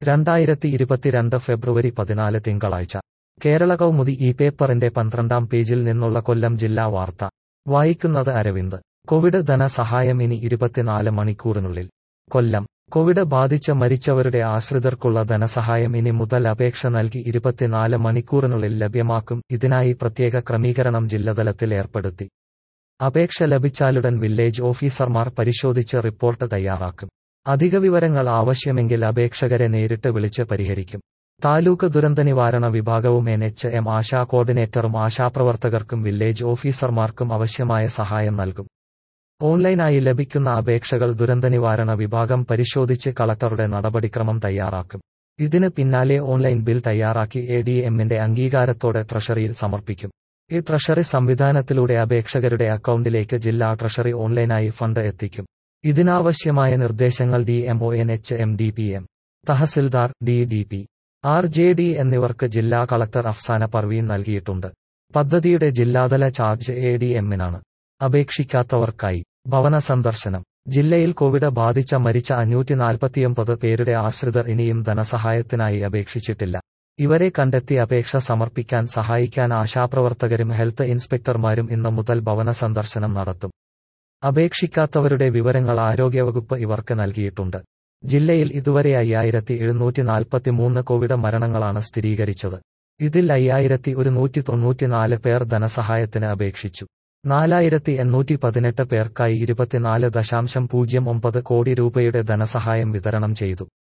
2022 ഫെബ്രുവരി 14 തിങ്കളാഴ്ച കേരള കൗമുദി ഈ പേപ്പറിന്റെ 12-ാം പേജിൽ നിന്നുള്ള കൊല്ലം ജില്ലാ വാർത്ത വായിക്കുന്നത് അരവിന്ദ്. കോവിഡ് ധനസഹായം ഇനി 24 മണിക്കൂറിനുള്ളിൽ. കൊല്ലം. കോവിഡ് ബാധിച്ച് മരിച്ചവരുടെ ആശ്രിതർക്കുള്ള ധനസഹായം ഇനി മുതൽ അപേക്ഷ നൽകി 24 മണിക്കൂറിനുള്ളിൽ ലഭ്യമാക്കും. ഇതിനായി പ്രത്യേക ക്രമീകരണം ജില്ലാതലത്തിൽ ഏർപ്പെടുത്തി. അപേക്ഷ ലഭിച്ചാലുടൻ വില്ലേജ് ഓഫീസർമാർ പരിശോധിച്ച് റിപ്പോർട്ട് തയ്യാറാക്കും. അധിക വിവരങ്ങൾ ആവശ്യമെങ്കിൽ അപേക്ഷകരെ നേരിട്ട് വിളിച്ച് പരിഹരിക്കും. താലൂക്ക് ദുരന്തനിവാരണ വിഭാഗവും NHM ആശാ കോർഡിനേറ്ററും ആശാപ്രവർത്തകർക്കും വില്ലേജ് ഓഫീസർമാർക്കും ആവശ്യമായ സഹായം നൽകും. ഓൺലൈനായി ലഭിക്കുന്ന അപേക്ഷകൾ ദുരന്തനിവാരണ വിഭാഗം പരിശോധിച്ച് കളക്ടറുടെ നടപടിക്രമം തയ്യാറാക്കും. ഇതിന് പിന്നാലെ ഓൺലൈൻ ബിൽ തയ്യാറാക്കി ADMന്റെ അംഗീകാരത്തോടെ ട്രഷറിയിൽ സമർപ്പിക്കും. ഈ ട്രഷറി സംവിധാനത്തിലൂടെ അപേക്ഷകരുടെ അക്കൗണ്ടിലേക്ക് ജില്ലാ ട്രഷറി ഓൺലൈനായി ഫണ്ട് എത്തിക്കും. ഇതിനാവശ്യമായ നിർദ്ദേശങ്ങൾ DMO, NHM, DPM, tahsildar, DDP, RJD എന്നിവർക്ക് ജില്ലാ കളക്ടർ അഫ്സാന പർവീൻ നൽകിയിട്ടുണ്ട്. പദ്ധതിയുടെ ജില്ലാതല ചാർജ് ADMനാണ്. അപേക്ഷിക്കാത്തവർക്കായി ഭവന സന്ദർശനം. ജില്ലയിൽ കോവിഡ് ബാധിച്ച മരിച്ച 549 പേരുടെ ആശ്രിതർ ഇനിയും ധനസഹായത്തിനായി അപേക്ഷിച്ചിട്ടില്ല. ഇവരെ കണ്ടെത്തി അപേക്ഷ സമർപ്പിക്കാൻ സഹായിക്കാൻ ആശാപ്രവർത്തകരും ഹെൽത്ത് ഇൻസ്പെക്ടർമാരും ഇന്ന് മുതൽ ഭവന സന്ദർശനം നടത്തും. അപേക്ഷിക്കാത്തവരുടെ വിവരങ്ങൾ ആരോഗ്യവകുപ്പ് ഇവർക്ക് നൽകിയിട്ടുണ്ട്. ജില്ലയിൽ ഇതുവരെ 5743 കോവിഡ് മരണങ്ങളാണ് സ്ഥിരീകരിച്ചത്. ഇതിൽ 5194 പേർ ധനസഹായത്തിന് അപേക്ഷിച്ചു. 4818 പേർക്കായി 24.09 കോടി രൂപയുടെ ധനസഹായം വിതരണം ചെയ്തു.